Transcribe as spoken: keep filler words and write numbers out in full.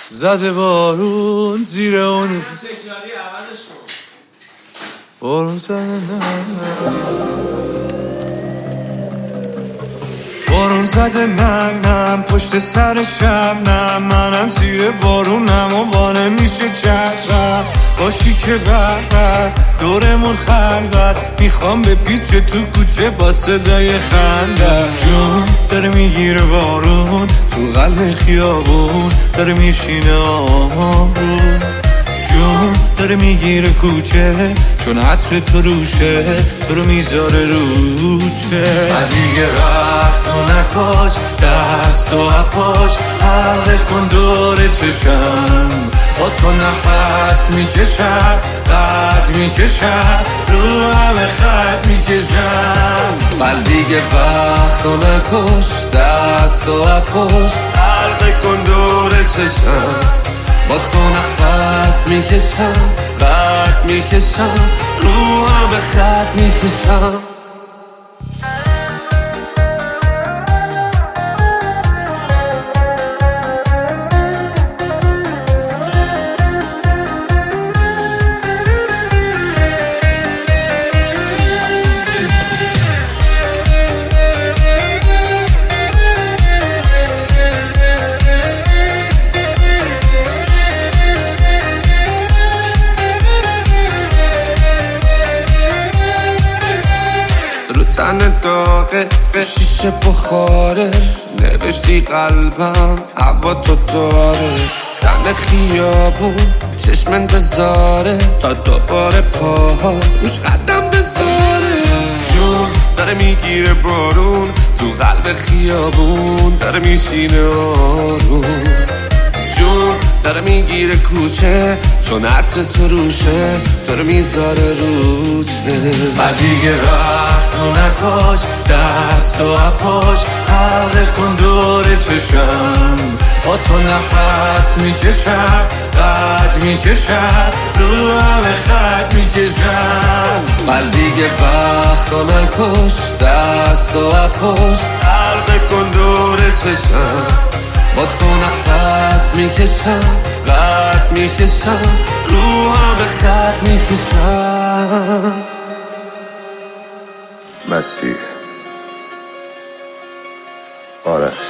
زده بارون زیر اون تکراری عوضش کن. بارون زده نم بارون زده نم نم پشت سر شب نم منم زیر بارونم و با نمیشه چشم باشی که بر دورمون خلوت میخوام به پیچ تو کوچه با صدای خنده جون داره میگیره بارون تو قلب خیابون داره میشینه آروم جون داره میگیره کوچه چون عطر تو روشه تو رو میذاره روچه دیگه وقت تو نکاش دست و اپاش حلقه کن دور چشم با تو نفس میکشم قد میکشم رو همه خط میکشم من دیگه وقت تو نکاش دست و اپاش حلقه کن دور چشم با تو نفس میکشم قد میکشم رو همه خط میکشم تن داغه شیشه بخاره نوشتی قلبم هوا تو داره تن خیابون چشم انتظاره تا دوباره پاها روش قدم بذاره جون داره میگیره بارون تو قلب خیابون داره میشینه آروم جون داره میگیره کوچه چون عطر تو روشه تو رو میذاره روچه و دیگه وقت تو نکاش دست و اپاش حلقه کن دور چشم با تو نفس میکشم قد میکشم رو همه خط میکشم و دیگه وقت تو نکاش دست و اپاش حلقه کن دور چشم با تو نفس میکشم قد میکشم رو همه خط میکشم مسیح آرش